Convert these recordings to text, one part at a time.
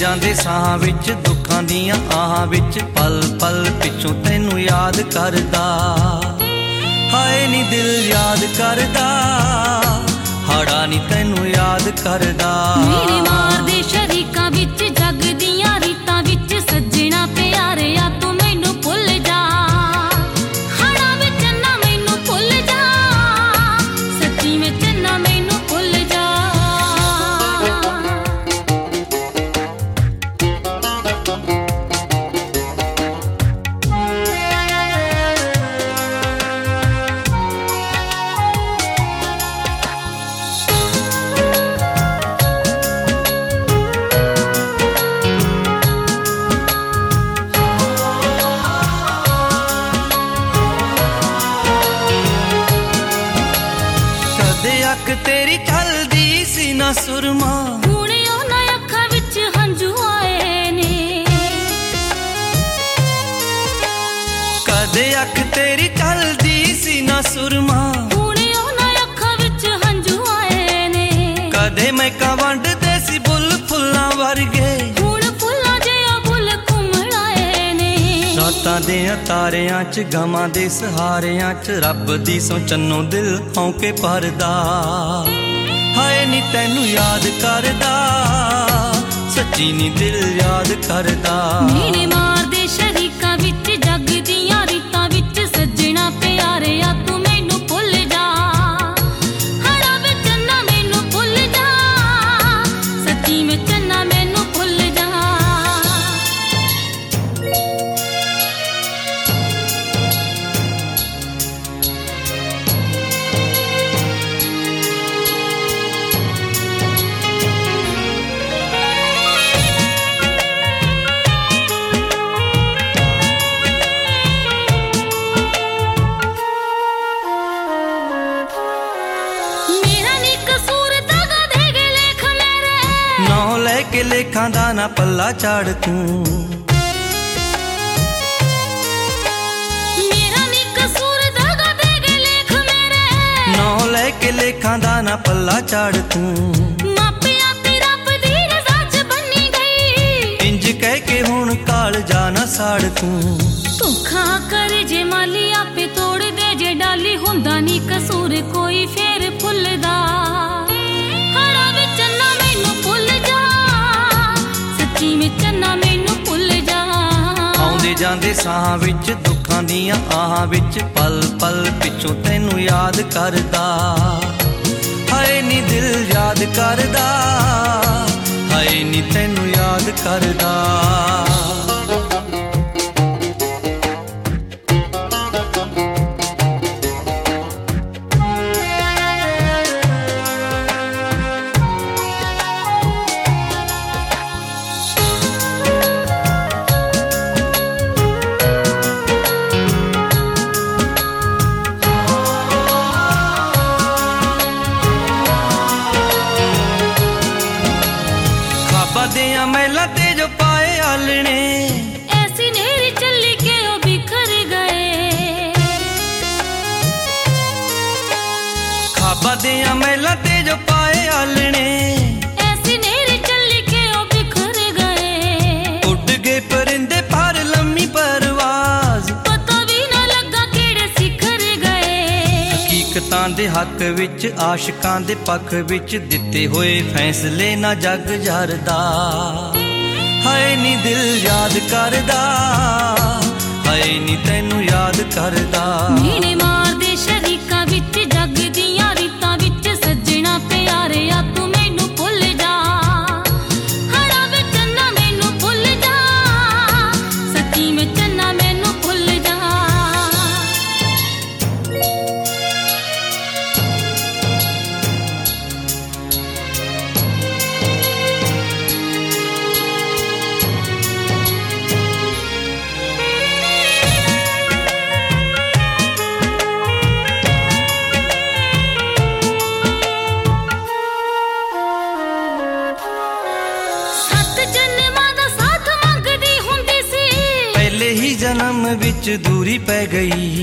ਜਾਂਦੇ ਸਾਹਾਂ ਵਿੱਚ ਦੁੱਖਾਂ ਦੀਆਂ ਆਹਾਂ ਵਿੱਚ ਪਲ ਪਲ ਪਿੱਛੋਂ ਤੈਨੂੰ ਯਾਦ ਕਰਦਾ ਹਾਏ ਨੀ ਦਿਲ ਯਾਦ ਕਰਦਾ ਹਾੜਾ ਨੀ ਤੈਨੂੰ ਯਾਦ ਕਰਦਾ ਮੇਰੇ ਮਾਰਦੇ ਸ਼ਰੀਕਾਂ ਵਿੱਚ ਜੱਗ ਦੀਆਂ ਰੀਤਾਂ ਵਿੱਚ ਸੱਜਣਾ ਪਿਆਰਿਆ ਤੂੰ ਮੈਨੂੰ ਭੁੱਲ ਜਾ ਹਾੜਾ ਵਿੱਚ ਨਾ ਮੈਨੂੰ ਭੁੱਲ ਜਾ ਸੱਚੀ ਵਿੱਚ ਨਾ ਮੈਨੂੰ ਭੁੱਲ ਜਾ ਅੱਖ ਤੇਰੀ ਢਲਦੀ ਸੀ ਨਾ ਸੁਰਮਾ ਹੁਣ ਉਹਨਾਂ ਅੱਖਾਂ ਵਿੱਚ ਹੰਝੂ ਆਏ ਨੇ ਕਦੇ ਅੱਖ ਤੇਰੀ ਢਲਦੀ ਸੀ ਨਾ ਸੁਰਮਾ ਹੁਣ ਉਹਨਾਂ ਅੱਖਾਂ ਵਿੱਚ ਹੰਝੂ ਆਏ ਨੇ ਕਦੇ ਮਹਿਕਾਂ ਵੰਡਦੇ ਸੀ ਬੁੱਲ ਫੁੱਲਾਂ ਵਰਗੇ ਹੁਣ ਫੁੱਲਾਂ ਜਿਹਾ ਬੁੱਲ ਘੁੰਮਣ ਆਏ ਨੇ ਰਾਤਾਂ ਦੇ ਤਾਰਿਆਂ 'ਚ ਗਮਾਂ ਦੇ ਸਹਾਰਿਆਂ 'ਚ ਰੱਬ ਦੀ ਸੌਂ ਚੰਨੋਂ ਦਿਲ ਹੌਂਕੇ ਭਰਦਾ ਹਾਏ ਨੀ ਤੈਨੂੰ ਯਾਦ ਕਰਦਾ ਸੱਚੀ ਨੀ ਦਿਲ ਯਾਦ ਕਰਦਾ ਮੇਰੇ ਮਾਰਦੇ ਸ਼ਰੀਕਾਂ ਵਿੱਚ ਜੱਗ ਦੀਆਂ ਰੀਤਾਂ ਵਿੱਚ ਸੱਜਣਾ ਪਿਆਰਿਆ ਤੂੰ ਮੈਨੂੰ ਭੁੱਲ ਜਾ ਹਾੜਾ ਵਿੱਚ ਨਾ ਮੈਨੂੰ ਭੁੱਲ ਜਾ ਸੱਚੀ ਵਿੱਚ ਨਾ ਮੈਨੂੰ ਭੁੱਲ ਜਾ ਕੇ ਲੇਖਾਂ ਦਾ ਨਾ ਪੱਲਾ ਝਾੜ ਤੂੰ ਮੇਰਾ ਨੀ ਕਸੂਰ ਦਗਾ ਦੇ ਗਏ ਲੇਖ ਮੇਰੇ ਨੌ ਲੈ ਕੇ ਲੇਖਾਂ ਦਾ ਨਾ ਪੱਲਾ ਝਾੜ ਤੂੰ ਮਾਪਿਆਂ ਤੇ ਰੱਬ ਦੀ ਰਜ਼ਾ 'ਚ ਬੰਨੀ ਗਈ ਇੰਜ ਕਹਿ ਕੇ ਹੁਣ ਕਾਲ ਜਾ ਨਾ ਸਾੜ ਤੂੰ ਧੋਖਾ ਕਰ ਜੇ ਮਾਲੀ ਆਪੇ ਤੋੜ ਦੇ ਜੇ ਡਾਲੀ ਹੁੰਦਾ ਨੀ ਕਸੂਰ ਕੋਈ ਫੇਰ ਭੁੱਲਦਾ ਹਾੜਾ ਵਿੱਚ ਨਾ ਮੈਨੂੰ ਭੁੱਲ ਜਾ ਸੱਚੀ ਵਿੱਚ ਨਾ ਮੈਨੂੰ ਭੁੱਲ ਜਾ ਆਉਂਦੇ ਜਾਂਦੇ ਸਾਹਾਂ ਵਿੱਚ ਦੁੱਖਾਂ ਦੀਆਂ ਆਹਾਂ ਵਿੱਚ ਪਲ ਪਲ ਪਿੱਛੋਂ ਤੈਨੂੰ ਯਾਦ ਕਰਦਾ ਹਾਏ ਨੀ ਦਿਲ ਯਾਦ ਕਰਦਾ ਹਾਏ ਨੀ ਤੈਨੂੰ ਯਾਦ ਕਰਦਾ ਦੀਆਂ ਮਹਿਲਾਂ ਤੇ ਜੋ ਪਾਏ ਆਲਣੇ ਐਸੀ ਨੇਰੀ ਚੱਲੀ ਕੇ ਉਹ ਬਿਖਰ ਗਏ ਖਾਬਾਂ ਦੀਆਂ ਮਹਿਲਾਂ ਤੇ ਜੋ ਪਾਏ ਆਲਣੇ ਐਸੀ ਨੇਰੀ ਚੱਲੀ ਕੇ ਉਹ ਬਿਖਰ ਗਏ ਉੱਡ ਗਏ ਪਰਿੰਦੇ ਪਰ ਲੰਮੀ ਪਰਵਾਜ਼ ਪਤਾ ਵੀ ਨਾ ਲੱਗਾ ਕਿਹੜੇ ਸਿਖਰ ਗਏ ਹਕੀਕਤਾਂ ਦੇ ਹੱਕ ਵਿੱਚ ਆਸ਼ਿਕਾਂ ਦੇ ਪੱਖ ਵਿੱਚ ਦਿੱਤੇ ਹੋਏ ਫੈਸਲੇ ਨਾ ਜੱਗ ਜਰਦਾ ਹਾਏ ਨੀ ਦਿਲ ਯਾਦ ਕਰਦਾ ਹਾਏ ਨੀ ਤੈਨੂੰ ਯਾਦ ਕਰਦਾ ਮੀਨੇ ਮਾਰਦੇ ਸ਼ਰੀਕਾਂ ਵਿੱਚ ਜੱਗ ਦੀਆਂ ਰੀਤਾਂ ਵਿੱਚ ਸੱਜਣਾ ਪਿਆਰਿਆ ਤੂੰ ਮੈਨੂੰ ਭੁੱਲ ਜਾ ਹਾੜਾ ਵਿੱਚ ਨਾ ਮੈਨੂੰ ਭੁੱਲ ਜਾ ਸੱਚੀ ਵਿੱਚ ਨਾ ਮੈਨੂੰ ਭੁੱਲ ਜਾ ਜਨਮ ਵਿੱਚ ਦੂਰੀ ਪੈ ਗਈ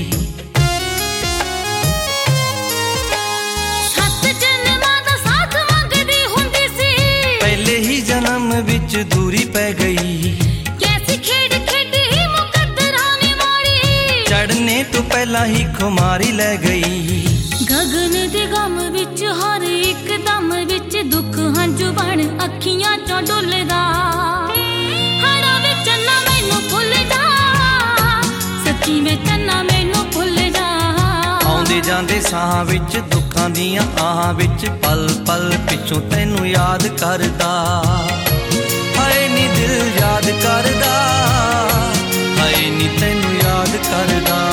7 ਜਨਮਾਂ ਦਾ ਸਾਥ ਮੰਗਦੀ ਹੁੰਦੀ ਸੀ ਪਹਿਲੇ ਹੀ ਜਨਮ ਵਿੱਚ ਵਿੱਚ ਦੂਰੀ ਪੈ ਗਈ। ਕੈਸੀ ਖੇਡ ਖੇਡੀ ਮੁਕੱਦਰਾਂ ਨੇ ਮਾਰੀ, ਚੜ੍ਹਨੇ ਤੋਂ ਪਹਿਲਾਂ ਹੀ ਖੁਮਾਰੀ ਲੈ ਗਈ। ਗਗਨ ਦੇ ਗਮ ਵਿੱਚ ਹਰ ਇੱਕ ਦਮ ਵਿੱਚ ਦੁੱਖ ਹੰਝੂ ਬਣ ਅੱਖੀਆਂ ਚੋਂ ਡੁੱਲਦਾ। ਹੜਾ ਵੇ ਚੰਨਾ ਮੈਨੂੰ ਭੁੱਲ ਜਾ, ਸੱਚੀ ਵੇ ਚੰਨਾ ਮੈਨੂੰ ਭੁੱਲ ਜਾ। ਆਉਂਦੇ ਜਾਂਦੇ ਸਾਹਾਂ ਵਿੱਚ ਦੁੱਖਾਂ ਦੀਆਂ ਆਹਾਂ ਵਿੱਚ ਪਲ ਪਲ ਪਿੱਛੋਂ ਤੈਨੂੰ ਯਾਦ ਕਰਦਾ। ਹਾਏ ਨੀ ਦਿਲ ਯਾਦ ਕਰਦਾ, ਹਾਏ ਨੀ ਤੈਨੂੰ ਯਾਦ ਕਰਦਾ।